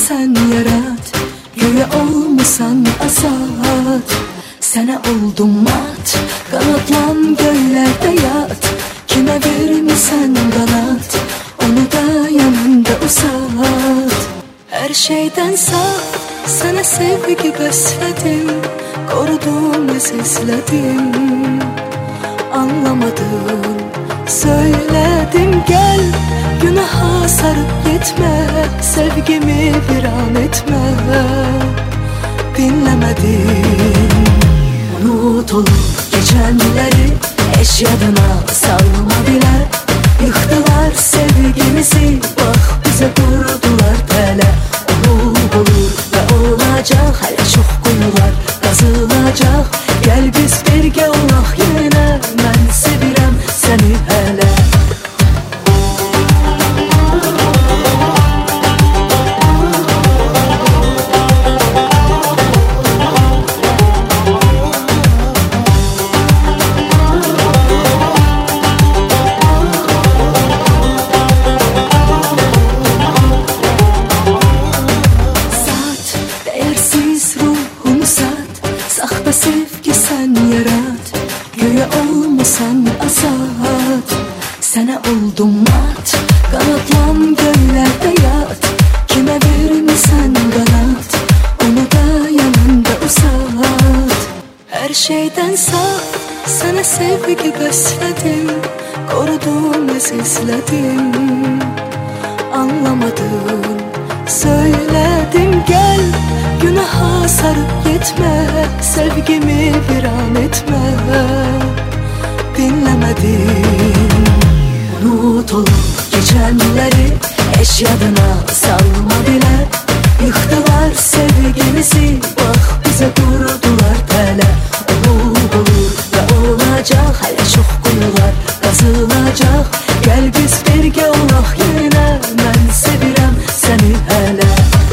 sen yarat, göğe olmasan azat. Sana oldum mat, kanatlan göllerde yat. Kime vermişsen kanat, onu da yanında uzat. Her şeyden saf, sana sevgi besledim. Korudum ve sesledim. Anlamadım, söyledim gel. Günaha sarıp gitme, sevgimi viran etme. Dinlemedin, unut olup geçenleri. Eşyadına salma bile. Yıktılar sevgimizi, bak bize kurdular tele. Olur ve olacak, hele çok kuyular kazılacak. Gel biz birge olaq yine, ben sevirem seni hele. Sevgi sen yarat, göğe olmasan azat. Sana oldum mat, kanatlan göllerde yat. Kime vermişsen kanat, onu da yanında uzat. Her şeyden saf, sana sevgi besledim. Korudum ve sesledim. Anlamadım, söyledim gel. Günaha sarıp gitme, sevgimi viran etme. Dinlemedin, unut olup geçenleri. Eşyadına salma bile. Yıktılar sevgimizi, bak bize kurdular tele. Olur ve olacak, hele çok kuyular kazılacak. Gel biz birge olaq yine, ben sevirem seni hele.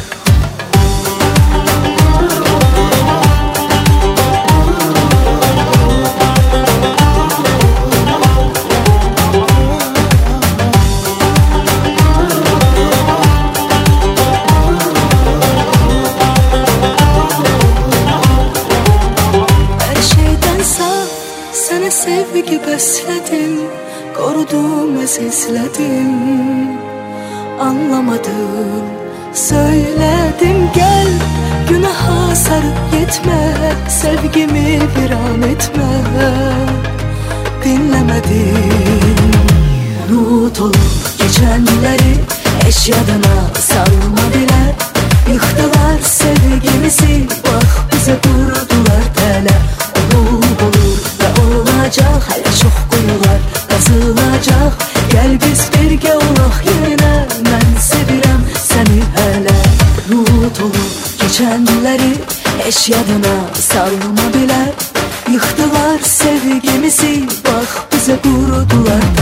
Sana sevgi besledim, korudum ve sesledim. Anlamadım, söyledim gel. Günaha sarıp gitme, sevgimi viran etme. Dinlemedin, unut olup geçenleri. Eşyadına salma bile. Yıktılar sevgimizi, bak bize kurdular tele. Olur ve olacak, hele çok kuyular kazılacak. Gel biz birge olaq yine, ben sevirem seni hele. Unut olup geçenleri, eşyadına salma bile. Yıktılar sevgimizi, bak bize kurdular